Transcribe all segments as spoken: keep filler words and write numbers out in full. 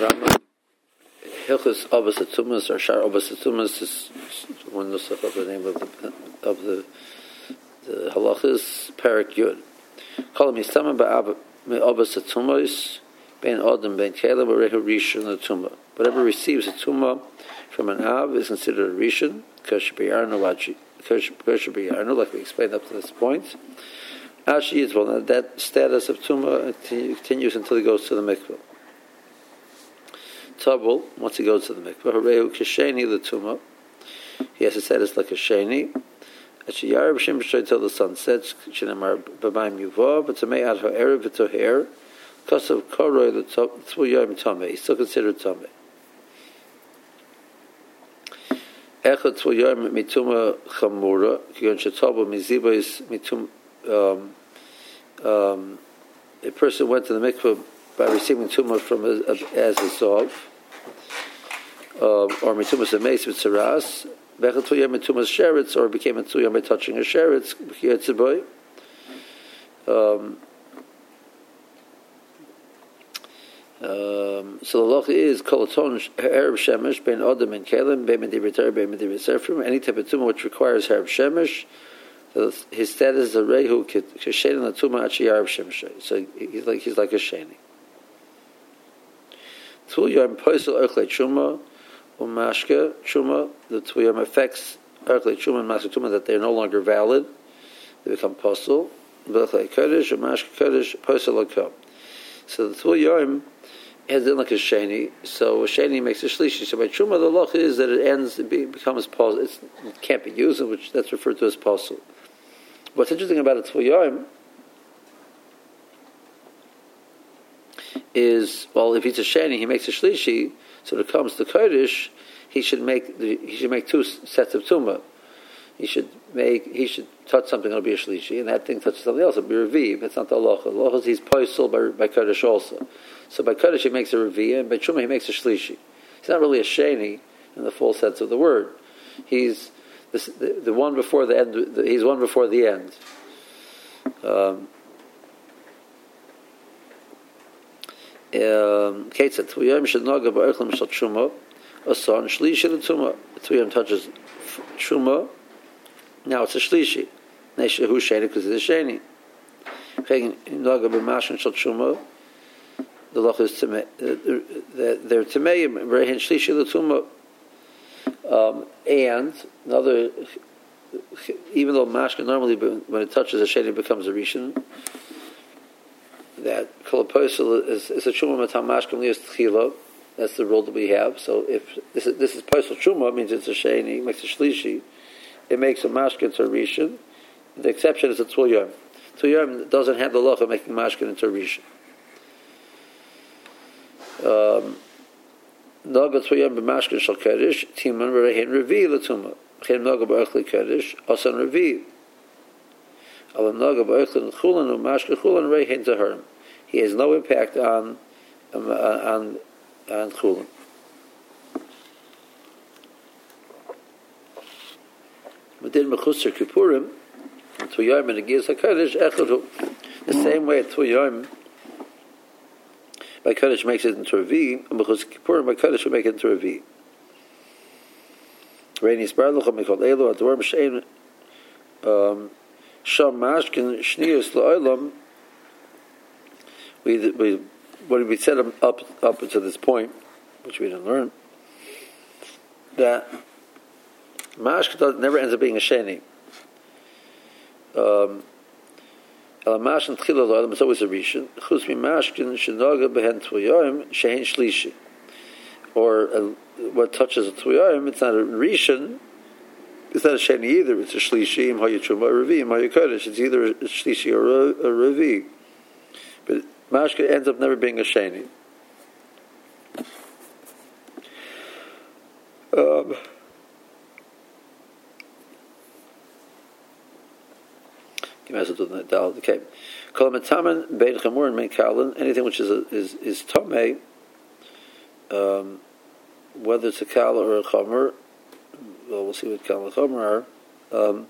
Rambam. Hilchos Avos Atumas or Shar Avos Atumas is one nusach of the name of the of the the halachas Parak Yud. Kol Mistamah Ba'Avos Atumas Ben Adam Ben Kaleb Orehu Rishon Atuma. Whatever receives a tumah from an Av is considered a Rishon. Kosher B'Yarno Vachi. Kosher B'Yarno, like we explained up to this point. Ashi is one that status of tumah continues until he goes to the mikveh. Tabul, once he goes to the mikveh, Harehu Kesheni the tumah. He has a status like a sheni. Ashi Yarab Shem B'Shoy till the sun sets. Shenamar B'Mayim Yuvah, but to may add her erev v'toher. Kasav Koroi the Tvu Yom Tameh. He's still considered Tameh. Echad Tvu Yom Mituma Chamura. Kiyon Shetabu Mizibois Mitum. Um, um, a person went to the mikveh by receiving tumah from a, a, as a sov, uh, or mitumas ameis v'tzaras, bechad tuyam mitumas sheretz, or became a tuyam by touching a sheretz, b'chiyatziboy. Um, um, so the law is kolaton herb shemesh ben adam and kalim ben medivritar ben medivritar. Any type of tumah which requires herb shemesh. His status is a rehu k'sheni l'tumah achiyarv shemshay. So he's like he's like a sheni. Tvuyam poisel erchlei truma umashke truma. The tvuyam affects erchlei truma and mashke truma that they are no longer valid. They become posel. Erchlei kodesh umashke kodesh poisel lakom. So the tvuyam ends in like a sheni. So a sheni makes a shlishi. So by truma the loch is that it ends it becomes posel. It can't be used, which that's referred to as posel. What's interesting about a Tvuyam is, well, if he's a sheni, he makes a shlishi. So when it comes to kodesh, he should make the, he should make two sets of tumah. He should make he should touch something that'll be a shlishi, and that thing touches something else. It'll be a revi. That's not the halacha. The halacha is he's poisel by, by kodesh also. So by kodesh he makes a revi, and by truma he makes a shlishi. He's not really a sheni in the full sense of the word. He's This, the, the one before the end. The, he's one before the end. Um, Kate said, "Tvuyam should naga ba'erchlam shel truma, a son shlishi l'tuma. Tvuyam touches truma. Now it's a shlishi. Neshehu sheni because it's a sheni. Naga b'mashon shel truma. The loch is tamei. They're tameim rehin shlishi l'tuma." Um, and another, even though mashka normally, when it touches a sheni, becomes a rishon. That kolaposel is, is a truma matam mashka lias tchila. That's the rule that we have. So if this is this is posel truma, it means it's a sheni, it makes a shlishi. It makes a mashka into a rishon. The exception is a tvuyam. Tvuyam doesn't have the law of making mashka into a rishon. Um, Naga Tvuyam b'mashkin shel kodesh timan rehin revi l'tumah. Chen naga b'ochli kodesh asan revi. Al naga b'ochli chulan u'mashkin chulan rehin taharim. He has no impact on um, on on chulan. Medin mechusar kippurim Tvuyam and Negiyas hakodesh echadu. The same way Tvuyam by Kodesh makes it into a V, and because Kippur by Kodesh will make it into a V. Reini Sparluch Mikol Elo Ador B'Shein Sham Mashkin Shniyus La'olam. We we when we set them up up to this point, which we didn't learn, that Mashkin never ends up being a sheni. Um, Mashkin tchila l'adam is always a rishon. Chutz mi mashkin shenaga behen tvuyayim shehin shlishi. Or uh, what touches a tvuyayim, it's not a rishon. It's not a sheni either. It's a shlishi im hayitruma or revi im hayakodesh. It's either a shlishi or a, a revi. But mashkin ends up never being a sheni. Um. Okay. Anything which is a, is is tomei, um, whether it's a kala or a chomer, well, we'll see what kala and chomer are. Um,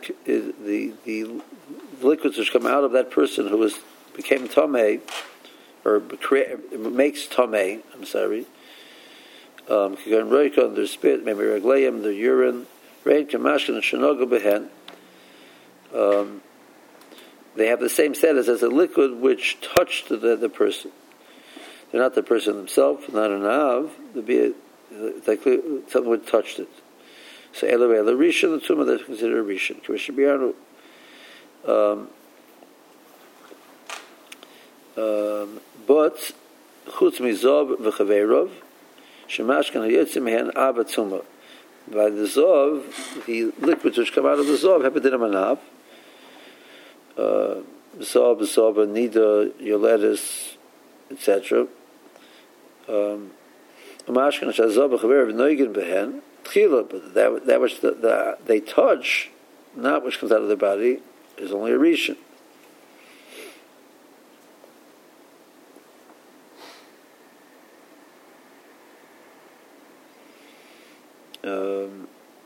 the the liquids which come out of that person who was became tomei or makes tamei. I'm sorry. Um, their spit, maybe reglayim, their urine, rain kamashkin and shenoga behen. Um, they have the same status as a liquid which touched the, the person. They're not the person themselves, not an av. They'd be a, like something would touched it. So elaway the rishon, the tumah that's considered a rishon. Commissioner Biarnu. Um, um, but chutz mizov v'chaveirov shemashkan hayotzim mehen av tumah. By the zov, the liquids which come out of the zov have a din of an av. Zov, zov, nida, yoletis, et cetera. Um, mashkan shazov v'chaveirov noigen behen tchila, but that that which the, the, they touch, not which comes out of their body, is only a rishon. Um,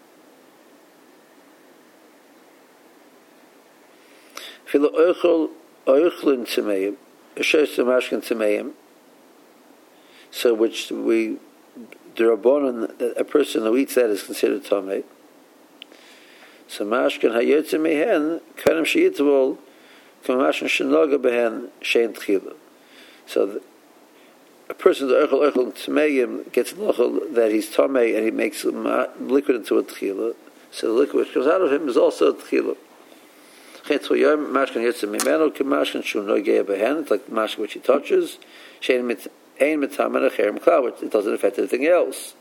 Filo oichol oichlin tzemeim, eshes mashkan tzemeim. So which we, the rabbanon, a person who eats that is considered tamei. So mashkan hayotzim mehen kanem sheyitvol kamashkan shenoga behen shein tchila. So the, a person the oichol oichol tzemeim gets lochel that he's tamei and he makes liquid into a tchila. So the liquid which comes out of him is also a tchila. It's like the mashkin which he touches. It doesn't affect anything else.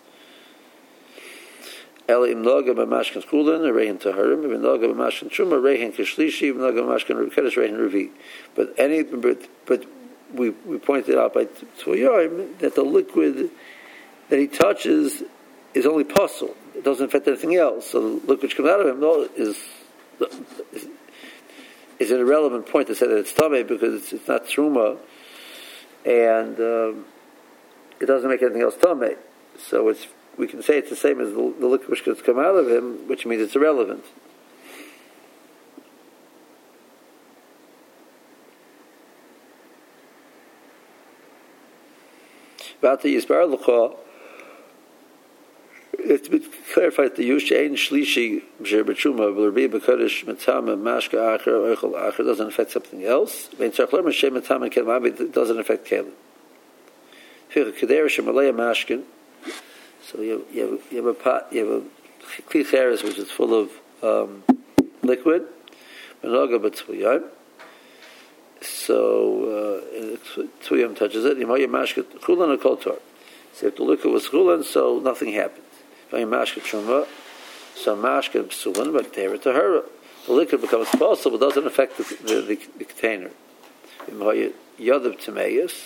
But any, but, but we we pointed out by Tvoyim that the liquid that he touches is only puzzle. It doesn't affect anything else. So the liquid which comes out of him is. is Is an irrelevant point to say that it's tamei because it's, it's not truma, and um, it doesn't make anything else tamei. So it's we can say it's the same as the, the liquid which could come out of him, which means it's irrelevant. About the Yisbar L'cha, it's been clarified the Yushain Shlishi B'Sher B'Tshuma B'Lerbi B'Kodesh Metama Mashka Acher Oichel Acher doesn't affect something else. Vein Tzachler M'Shem Metama Kelmabi doesn't affect Kelim. Fich Kedera Shemalaya Mashkin. So you have, you have you have a pot, you have a kli cheres which is full of um, liquid. Menoga B'Tzvuyim. So uh, Tzvuyim touches it. Yimaya Mashka Chulan or Kol Tor. So if the liquid was Chulan, so nothing happened. So mashka psulin, but tear it to her. The liquid becomes possible, but doesn't affect the, the, the, the container. Yadav tameis.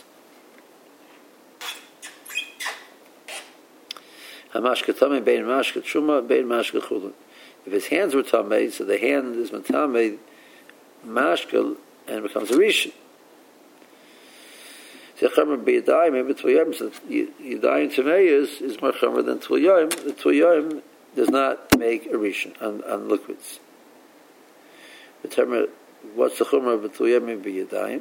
Hamashka tamei bein mashka truma bein mashka chulin. If his hands were tamei, so the hand is matamei mashka and becomes a rishon. So Yadayim Tameis is more chomer than Tvuyayim. The Tvuyayim does not make a rishon on, on liquids. The what's the chomer of Tvuyayim B'Yadayim?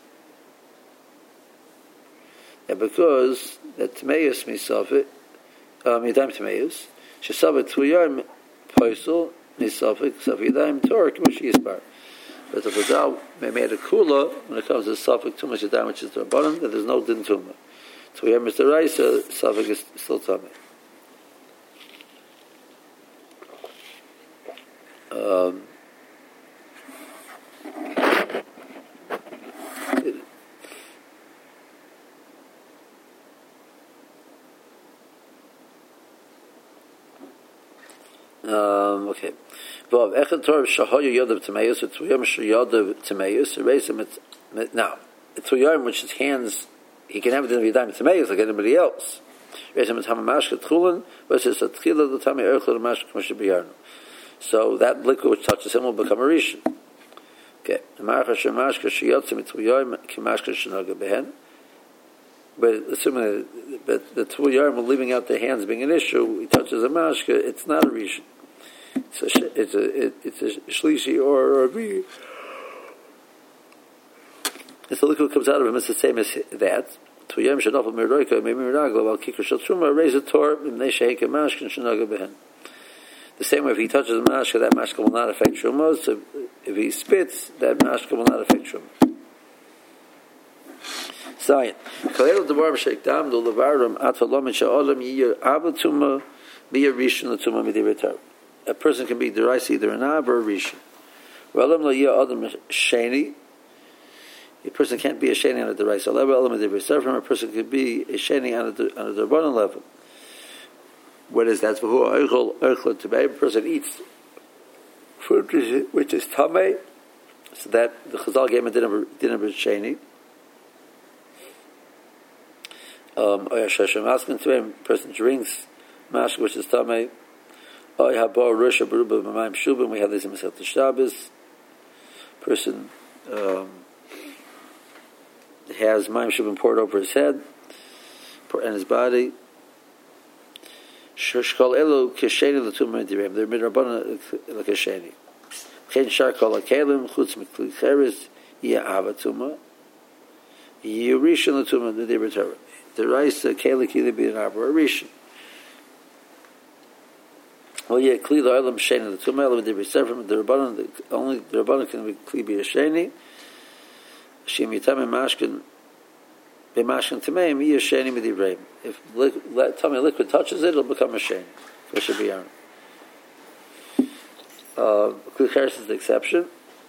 And because that Tameis misafik, um, Yadayim Tameis, Shesavik Tvuyayim Poisel misafik Safik Yadayim Torah K'mush Yisbar. But the Chazal may made a kula when it comes to Safik Tumah Yadayim, which is the Rabbanan, that there's no din Tumah. So we have Mister Raisa, Safik is still Tumah. Um, um, okay. Now, the Tvuyim, which his hands, he can have it in the Yadayim Tameis like anybody else. So that liquid which touches him will become a rishon. Okay. But assuming that the Tvuyim leaving out their hands being an issue, he touches a mashka, it's not a rishon. It's a it's a it's a shlishi or a revi. if the liquid comes out of him, it's the same as that. The same way if he touches the mashka, that mashka will not affect truma. So if he spits, that mashka will not affect truma. Zion. A person can be derais either an ab or a rishon. A person can't be a sheni on a derais level. A person could be a sheni on a on a derbanan level. What is that? A person eats food which is tamei, so that the Chazal gave him a dinner dinner sheni. Um, a person drinks mash which is tamei. We have this in Masechet Shabbos. Person um, has mayim shubim poured over his head and his body. Shkol elu kesheni l'tumah direm. They're midrabanan like a sheni. Chen shar kol hakelim chutz mikli cheres yeh avatuma. Yeh rishon l'tumah d'divrei Torah. The rice keli can either be an ab or a rishon. Well, yeah, kli la'olam sheni l'tumah elam d'divrei sefer. The rabbanon only the rabbanon can be kli be a sheni. Shem yitamim mashkin b'mashkin tameim yeh sheni m'divrei. If tummy liquid touches it, it'll become a sheni. It should be yarn. Uh, kli cheres is the exception.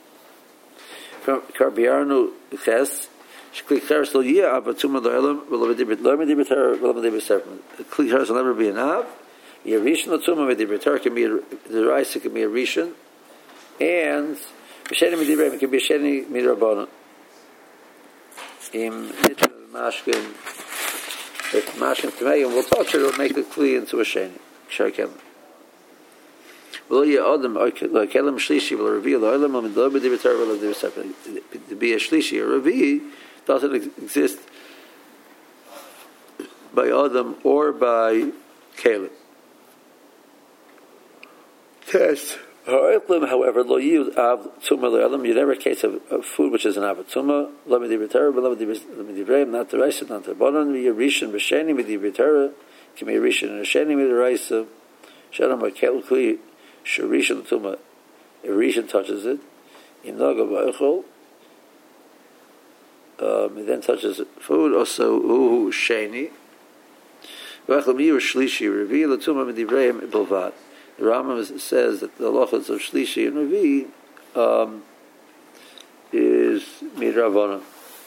Kar b'yarnu ches. Kli cheres lo yeh avatuma la'olam v'lo m'divrei Torah v'lo m'divrei sefer. Kli cheres will never be an av. Yeh rishon l'tumah m'divrei Torah can be a, the rice can be a rishon, and sheni m'divrei can be a sheni midrabanan. Im nitna mashkin, if mashkin tamei, and we'll touch it, it'll make the kli into a sheni. Shar kelim. Well, yeah, adam like kelim shlishi will reveal the olam and lo m'divrei Torah v'lo m'divrei sefer. To be a shlishi or revi doesn't exist by adam or by kelim. Test. However, lo yield av tumah le'elam. You never case of, of food which is an avatuma. Lo m'divrei Torah, lo m'divrei, not the rice, not the bonon. Be a rishon b'sheni m'divrei Torah. Can be a rishon and a sheni m'divrei. Shalom b'kel kli shirishon tumah. A rishon touches it. In naga b'echol. Um, it then touches food. Also, uhu sheni. V'echol miyu shlishi revi l'tumah m'divrei b'lvad. The Rambam says that the halachas of Shlishi and Revi um, is midrabanan.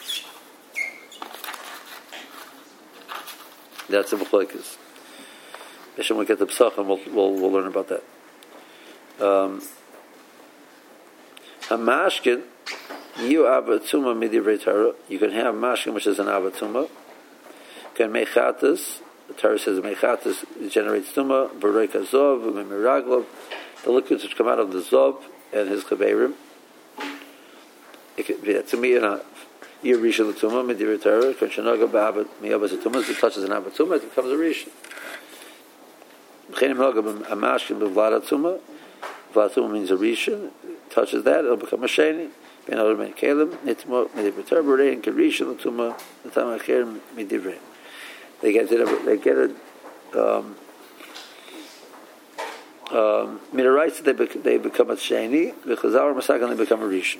That's a machlokes. Hashem will get the Pesachim, we'll, we'll, we'll learn about that. Um, a mashkin, you avatuma midivrei Torah. You can have mashkin, which is an avatuma. You can make chatas. The Torah says mechatas generates tumah, bereka zov, mimiraglov, the liquids which come out of the zov and his chaverim. It could be to me a year rishon l'tumah midivrei Torah. Konshanaga ba'abat miyabas tumah. It touches an abatuma, it becomes a rishon. B'chenim naga b'amashkin b'vlada tumah. Vlada tumah means a rishon. Touches that, it'll become a sheni. Ben other men kelim nitmo midivrei Torah b'rein kerishon l'tumah l'tam acher midivrei. They get it. They get it. Um, um, Midaraisa, they bec- they become a sheni. V'chazar masakan, they become a rishon.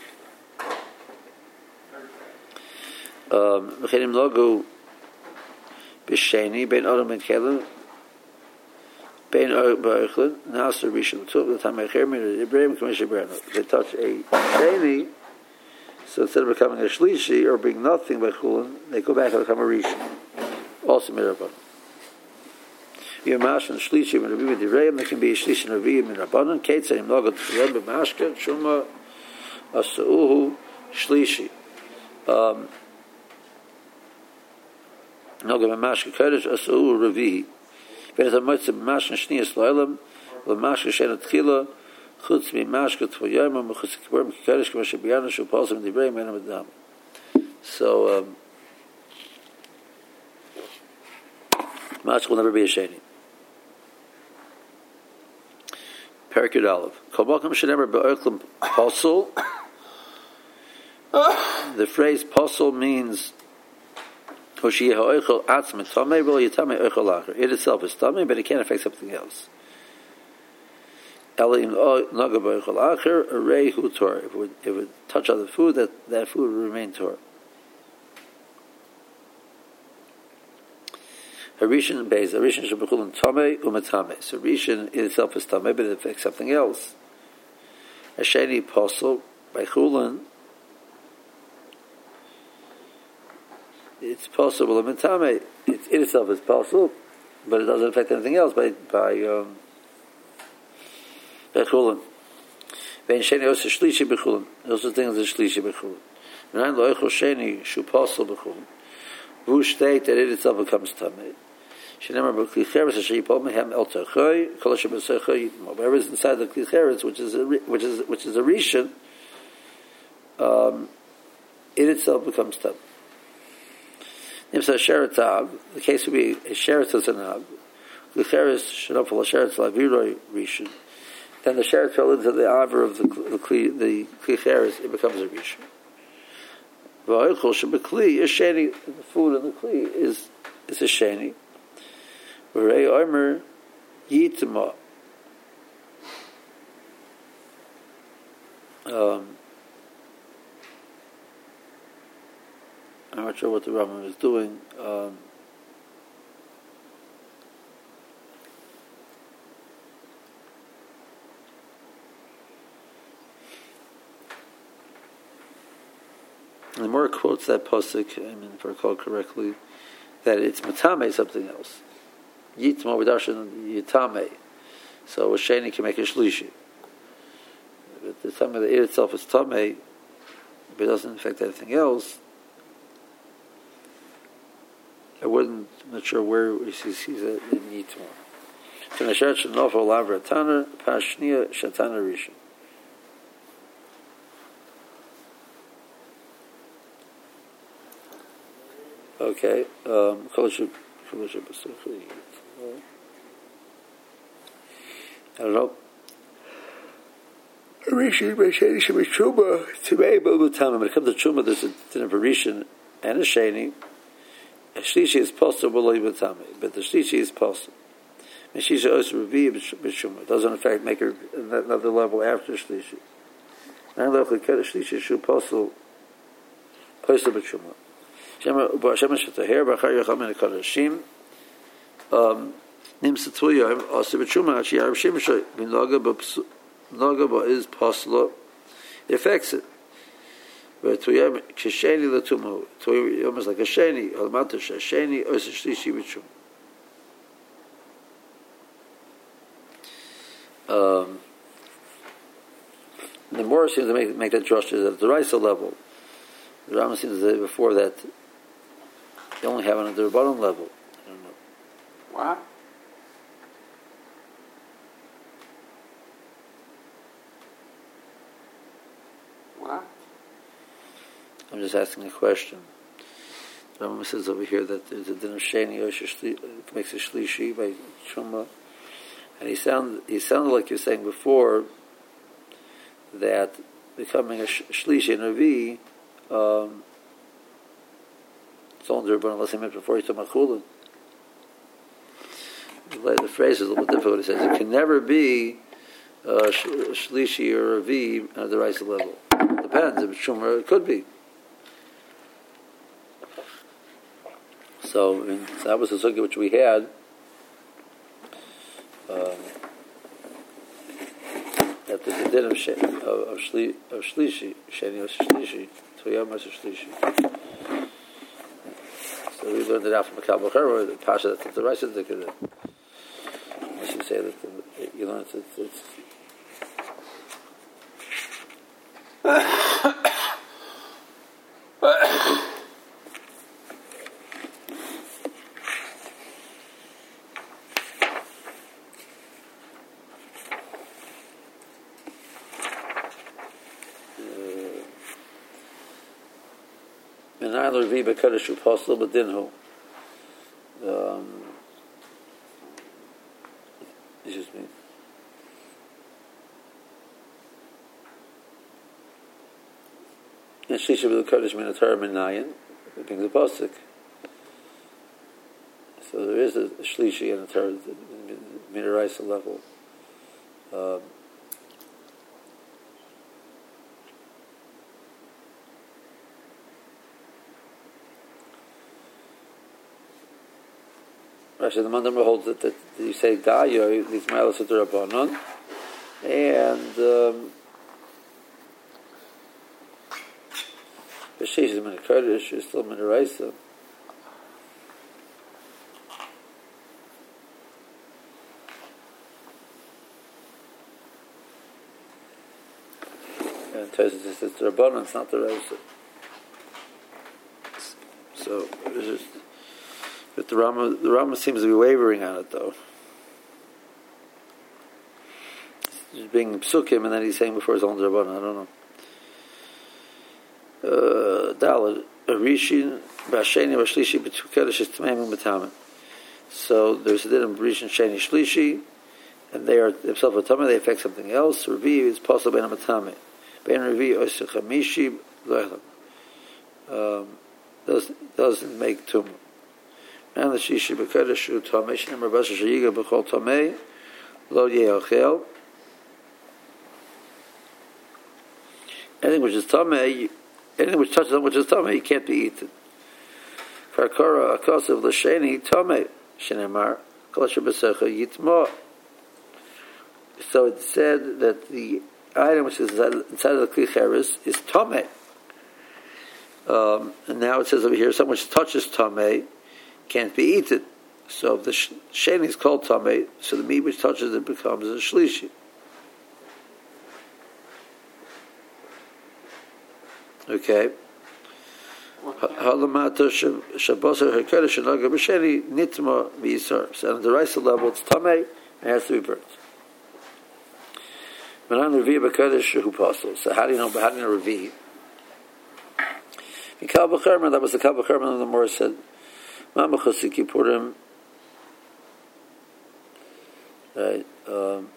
V'chenim logo b'sheni ben adam ben kelim ben ba'echlin naser rishon l'tum l'tamecher min Ibrahim k'mish Ibrahim. They touch a sheni, so instead of becoming a shlishi or being nothing by chulin, they go back and become a rishon. Also mirabanan. Yamash and shlishi and revi midivrei. There can be a shlishi and revi mirabanan. Ketzayim logot tefillah b'mashka shuma asuhu shlishi. Logot b'mashka kodesh asuhu revi. V'et hamotzeh b'mashka shniyas lo'elam b'mashka shena tchila chutz b'mashka tvoyama m'chutz kibur m'kodesh k'ma shebiyanu shupalzim midivrei menam adam. So. Um, Mashka will never be a sheni. Perikut Aleph. Kol makom shenemer be'oichlem pasul. The the phrase posel means it itself is tamei, but it can't affect something else. If it would, it would touch other food, that, that food would remain tor. Harishan beis, harishan shebechulin tamei umetame. So harishan in itself is tamei, but it affects something else. Hasheni posel by chulin. It's possible. Umetame, it's in itself is possible, but it doesn't affect anything else by by. Um, Bechulin. Vein sheni also shlishi bechulin. Those are things that shlishi bechulin. V'nayin lo eichel sheni shu posel bechulin. Who state that it itself becomes tamei. Shenemar b'kli cheres asher yipol mehem el terchoy kol asher b'serchoy. Whatever is inside the kli cheres, which is a which is which is a rishon, um, it itself becomes tamei. Nimsa sheretav. The case would be a sheretazanav. Kli cheres shenofel sheretz laviroi rishon. Then the sheretz fell into the avor of the the kli, the klicheres, it becomes a rishon. V'oichol shebekli is sheni. The food in the kli is is a sheni. V'rei omer yitma. Um, I'm not sure what the Rambam is doing. Um, And the more quotes that pasuk, I mean, if I recall correctly, that it's matame something else. Yitma v'darshan yitame. So a sheni can make a shlishi. But the time of the ear itself is tame, but it doesn't affect anything else. I wouldn't, I'm not sure where he sees it in Yitma. So Nashat Shanofo Lavra Taner, Pashnia Shatana Rishon. Okay, um, I don't know. Rishon, Rishon, should be Truma. Today, when it comes to Truma, there's a din of a Rishon and a Sheni. A Shlishi is possible, but the Shlishi is possible. And she's also Revi b'Truma. It doesn't, in fact, make her another level after Shlishi. And the Shlishi is possible, possible b'Truma. Shema Hashem Shetahir B'Achar Yacham and Kadashim. Nim Satuyah also b'Truma. Actually, Arab Shemeshay bin Naga Naga is possible. It affects it. But Tuyam Kisheni Latumu. Tuyam almost like a Sheni. Halmata Sheni or Shlishi b'Truma. Um, the more seems to make make that drush is at the Raisa level. The Rambam seems to say before that they only have it at the bottom level. I don't know. What? What? I'm just asking a question. The Rambam says over here that there's a din of sheni or makes a shlishi by truma, and he sound he sounded like you're saying before that becoming a shlishi and a v. Um, it's only the unless he meant before he took machulin. The phrase is a little bit difficult. He says it can never be uh, shlishi or a v at the right level. Depends. If it's shumer, it could be. So, and that was the sukkah which we had. Um, that there's a din of, she, of, of, shli, of shlishi, sheni of shlishi, toyam of shlishi. So we learned it out from Makal B'Chara, the Pasha, that's the right side of the I should say that the, you learn it's, it's Revi b'Kodesh U'Posel b'Dinhu. Um, excuse me. And Shlishi with the Kurdish Minotaur Minayan, being the Pasuk. So there is a Shlishi and a third Minaraisa level. Um, Actually, the Mandamra holds that, that you say Gayo, these Malas of the Rabbanon, and um, the Sheish is in a Kurdish, is still Minaraisa. And Tosis says it's the Rabbanon, it's not the Raisa. So, it's just. But the Rama, the Rama seems to be wavering on it, though. He's being psukim, and then he's saying before his own Rabbanan. I don't know. Daled Rishin Basheni Bashlishi B'Tukedesh is Tamim B'Tamim. So there's a din of Rishin Sheni Shlishi, and they are themselves a tamim. They affect something else. Revi is possible ben Matame. Ben Revi Osir Chamishi Lohelam. Doesn't doesn't make tumah. And the Shishi B'Kodesh Hu Tamei Shneim Rabasha Shayiga B'Chol Tamei Lo Ye'achel. Anything which is Tamei, anything which touches on which is Tamei, can't be eaten. Karkara Akasav L'Sheni Tamei Shneimar Kol Asher B'Secha Yitma. So it said that the item which is inside of the Kli Cheres is Tamei. Um, and now it says over here, something which touches Tamei can't be eaten. So if the sheni is called tamei, so the meat which touches it becomes a shlishi. Okay. Halamata shabbosar hakodesh shenaga b'sheni nitma b'yisar. So on the Raisa level, it's tamei and it has to be burnt. Manan revi b'kodesh hu pasul. So how do you know? How do you know revi? Mikal b'cherman. That was the kal b'cherman. The Morah said. Mamachasi Kippurim, right? Um,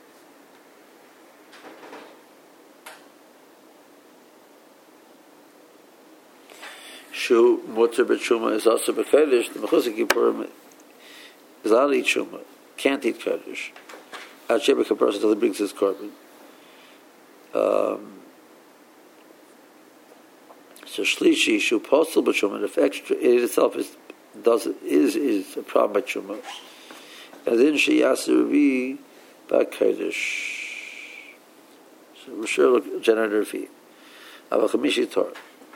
Shu Mutter B'Tshuma is also B'Kodesh. The Machasi Kippurim is allowed to eat Shuma, can't eat Kodesh. Ad Shebek HaParasha until he brings his korban. Um, so Shlishi Shu Posel B'Tshuma, if extra it itself is does is is a problem by Chuma. And then she Yasser Revi by Kodesh. So we're sure look generator fee. Avachamishi Torah.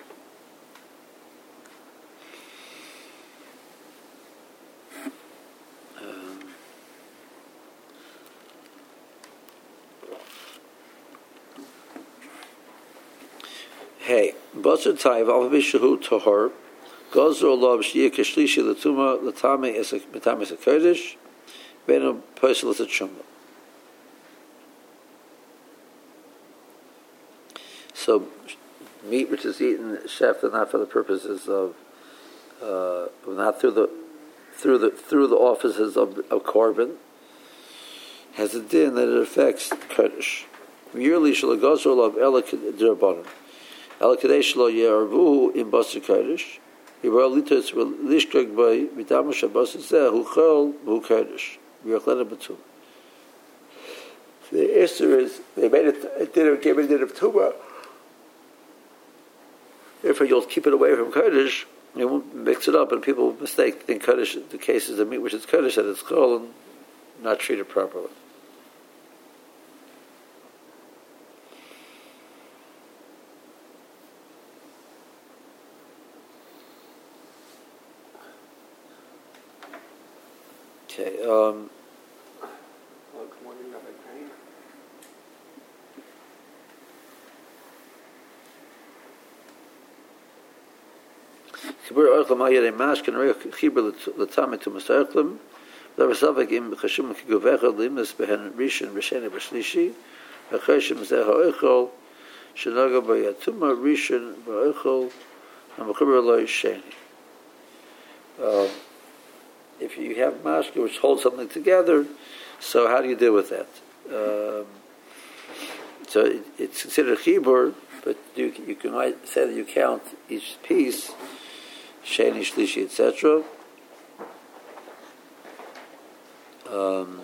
Hey, Basar Taiv Alvishahu Tahor. Gozer Allah b'shiyah k'shlishi l'tuma l'tame es l'tame es kodesh b'enu posel es shuma. So meat which is eaten shafted not for the purposes of uh, not through the through the through the offices of, of korban has a din that it affects kodesh. Merely shel gozer Allah ela d'rabbanan ela kadesh lo yarvu in basar kodesh. The answer is they made it, it didn't give it of Tumah. Therefore, you'll keep it away from Kodesh. You won't mix it up, and people mistake think Kodesh. The cases of meat which is Kodesh that it's Chol and not treated properly. Okay. Um, Kibur Orchlam Ayere Mash can reach Kibur Latame to Masarchlam. There was something in Chashim Kiguvecha Limus Behen Rishon Risheni Bashlishi. A Chashim Zeha Echol Shanaga Bayatuma Rishon Ba'Echol and Kibur Loy Sheni. If you have mashke which holds something together, so how do you deal with that? Um, so it, it's considered chibur, but you, you can might say that you count each piece, sheni, shlishi, et cetera. Um,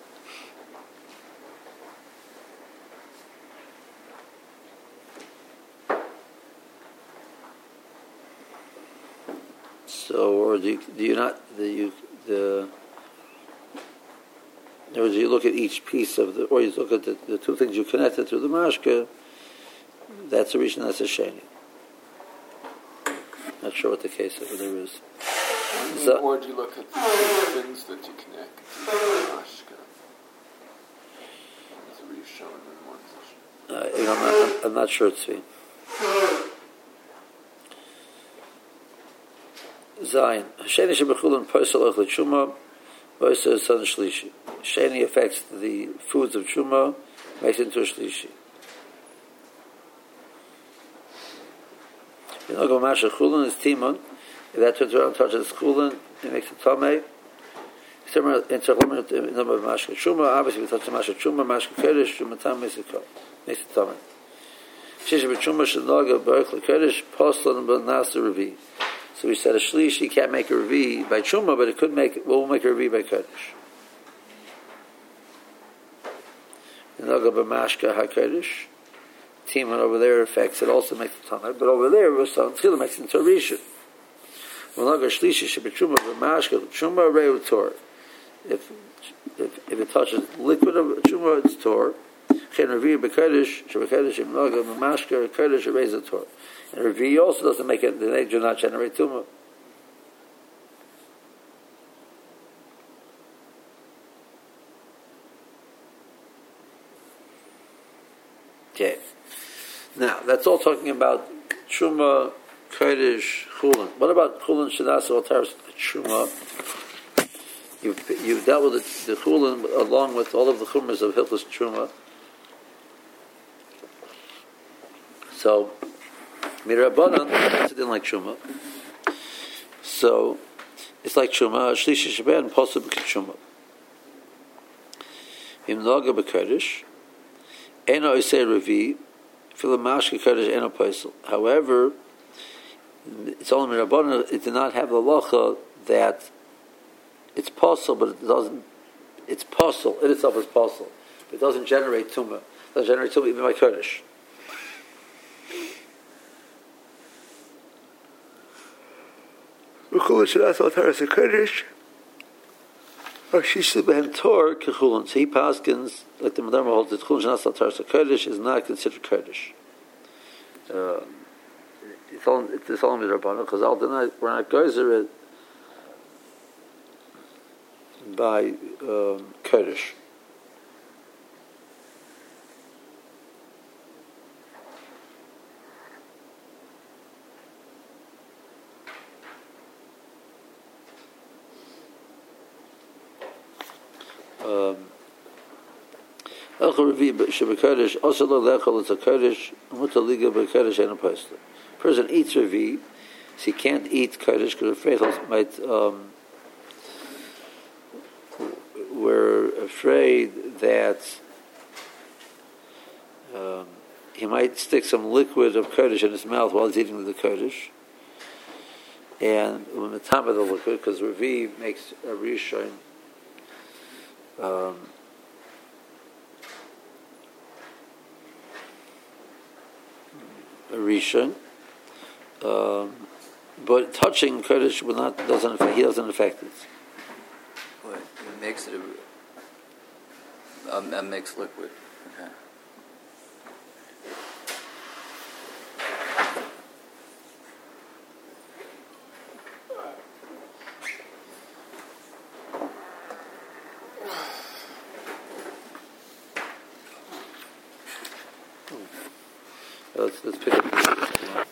so, or do you, do you not? Do you the? In other words, you look at each piece of the, or you look at the, the two things you connected to the mashka. That's a reason. That's a sheni. Not sure what the case over there is. So, or do you look at the two things that you connect to the mashka? That's what you're showing in one session. Uh, you know, I'm, not, I'm, I'm not sure it's me. Zayin. Sheni shebechulin posel ech l'tshuma, posel son shlishi. Sheni affects the foods of truma, makes it into a shlishi. You know, go masha chulin is timon. If that turns around and touches chulin, it makes it tamei. Similar in tzachlim in the number of masha truma. Obviously, if we touch the masha truma, masha kodesh, truma tam makes it makes it tamei. Shishi b'truma shenoga baruch l'kodesh poslan b'nasa revi. So we said a shlishi can't make a revi by truma, but it could make. We'll make a revi by kodesh. Noga b'mashka hakodesh. Timon over there affects it, also makes it tamei, but over there it makes it into a rishon. Noga shlishi sheb'truma b'mashka truma reu tor. If if if it touches liquid of truma, it's tor. Chen revi b'kodesh sheb'kodesh im noga b'mashka kodesh reu tor. And revi also doesn't make it. The egg do not generate tumah. Okay. Now, that's all talking about Truma, Kodesh, Chulin. What about Chulin, Shadas, or Taras, Truma? You've, you've dealt with the, the Chulin along with all of the Chumras of Hilchos Truma. So, Mirabanan, it didn't like Truma. So, it's like Truma, Shlishi Shabbat, and possibly Truma. Im Noga B'Kodesh, Eno Isei Revi, Filamashka Kodesh Eno Paisel. However, it's only Mirabbanan, it did not have the lacha that it's possible, but it doesn't, it's possible, in itself is possible. It doesn't generate tumah. It doesn't generate tumah even by Kodesh. Kodesh. So he paskins, like the Madama holds that Chulin Shanas Tarsa Kodesh is not considered Kodesh. Uh, it's all it's all midrabbanan because I'll deny we're not gozer it by um, Kodesh. Um, person eats Revi, so he can't eat Kodesh because afraid might. Um, we're afraid that um, he might stick some liquid of Kodesh in his mouth while he's eating the Kodesh, and when the time of the liquid, because Revi makes a rishon. Um, a rishon, um, but touching Kodesh will not doesn't affect, he doesn't affect it. What? It makes it a, a, a mixed liquid. Okay. Let's, let's pick up.